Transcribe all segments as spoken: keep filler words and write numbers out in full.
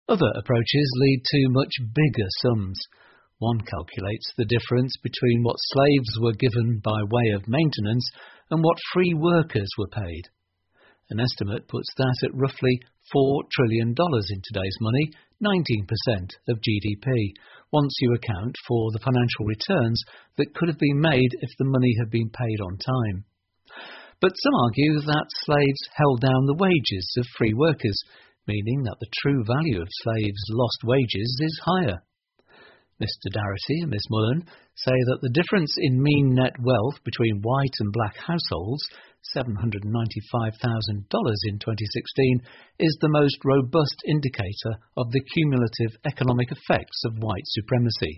Other approaches lead to much bigger sums. One calculates the difference between what slaves were given by way of maintenance and what free workers were paid. An estimate puts that at roughly four trillion dollars in today's money, nineteen percent of G D P, once you account for the financial returns that could have been made if the money had been paid on time. But some argue that slaves held down the wages of free workers, meaning that the true value of slaves' lost wages is higher. Mister Darity and Miss Mullen say that the difference in mean net wealth between white and black households, seven hundred ninety-five thousand dollars in twenty sixteen, is the most robust indicator of the cumulative economic effects of white supremacy.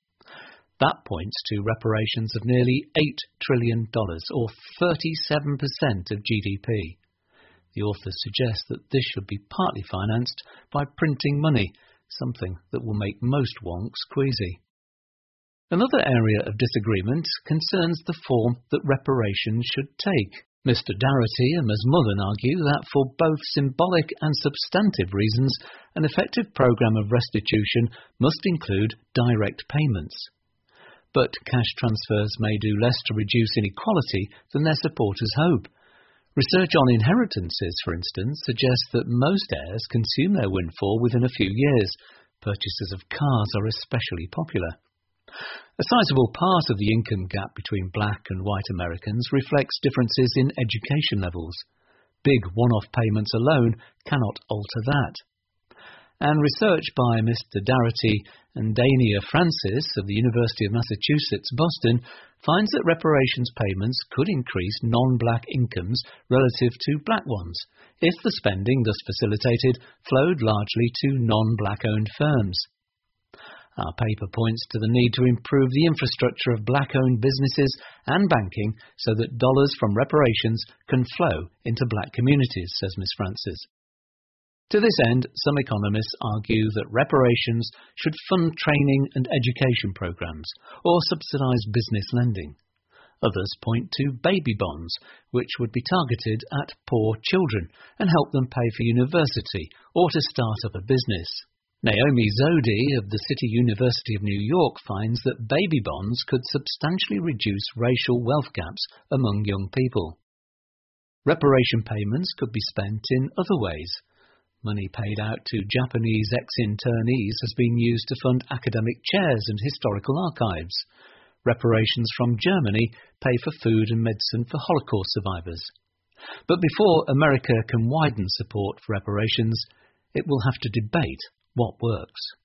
That points to reparations of nearly eight trillion dollars, or thirty-seven percent of G D P. The authors suggest that this should be partly financed by printing money, something that will make most wonks queasy. Another area of disagreement concerns the form that reparations should take. Mister Darity and Miz Mullen argue that for both symbolic and substantive reasons, an effective programme of restitution must include direct payments. But cash transfers may do less to reduce inequality than their supporters hope. Research on inheritances, for instance, suggests that most heirs consume their windfall within a few years. Purchases of cars are especially popular. A sizable part of the income gap between black and white Americans reflects differences in education levels. Big one-off payments alone cannot alter that. And research by Mister Darity and Dania Francis of the University of Massachusetts, Boston, finds that reparations payments could increase non-black incomes relative to black ones, if the spending thus facilitated flowed largely to non-black-owned firms. Our paper points to the need to improve the infrastructure of black-owned businesses and banking so that dollars from reparations can flow into black communities, says Miz Francis. To this end, some economists argue that reparations should fund training and education programs, or subsidize business lending. Others point to baby bonds, which would be targeted at poor children and help them pay for university or to start up a business. Naomi Zodi of the City University of New York finds that baby bonds could substantially reduce racial wealth gaps among young people. Reparation payments could be spent in other ways. Money paid out to Japanese ex-internees has been used to fund academic chairs and historical archives. Reparations from Germany pay for food and medicine for Holocaust survivors. But before America can widen support for reparations, it will have to debate what works.